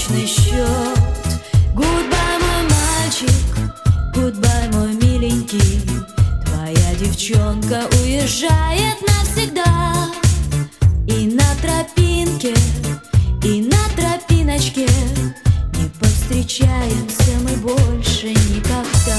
обычный счет. Гудбай, мой мальчик, гудбай, мой миленький. Твоя девчонка уезжает навсегда. И на тропинке, и на тропиночке не повстречаемся мы больше никогда.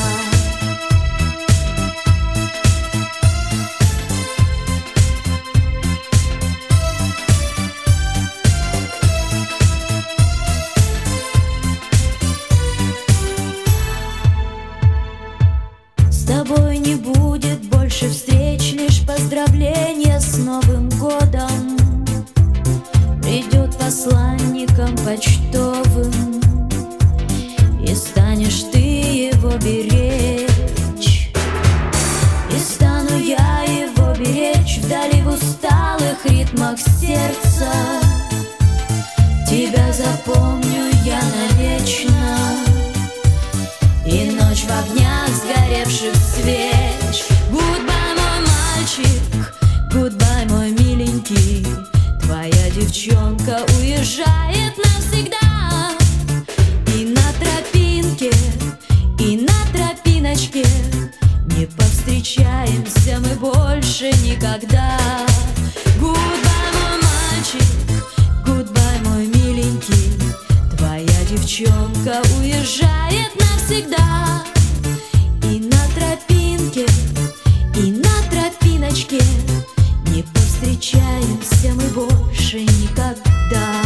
С тобой не будет больше встреч, лишь поздравления с Новым годом. Придет посланником почтовым, и станешь ты его беречь. И стану я его беречь вдали, в усталых ритмах сердца. Тебя запомню я навечно, и ночь в огнях сгоревших свеч. Гудбай, мой мальчик, гудбай, мой миленький. Твоя девчонка уезжает навсегда. И на тропинке, и на тропиночке не повстречаемся мы больше никогда. Гудбай, мой мальчик, гудбай, мой миленький. Твоя девчонка уезжает навсегда. И на тропинке, и на тропиночке не повстречаемся мы больше никогда.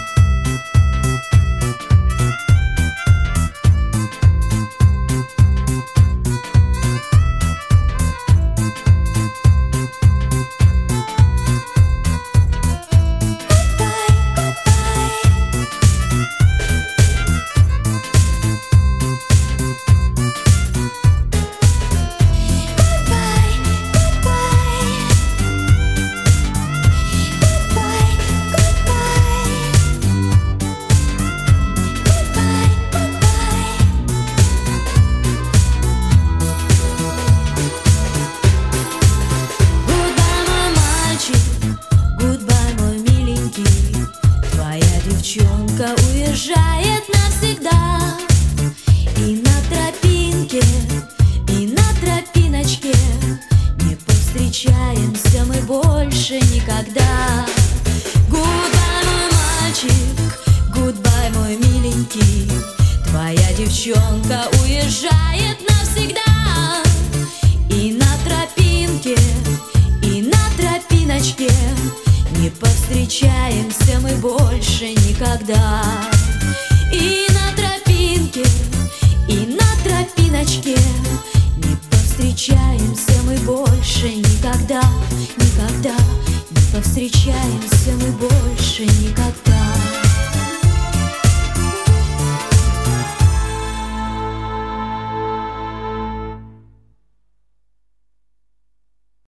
Девчонка уезжает навсегда. И на тропинке, и на тропиночке не повстречаемся мы больше никогда. Гудбай, мой мальчик, гудбай, мой миленький. Твоя девчонка уезжает навсегда. И на тропинке, и на тропиночке не повстречаемся мы больше никогда. И на тропинке, и на тропиночке не повстречаемся мы больше никогда, никогда. Не повстречаемся мы больше никогда.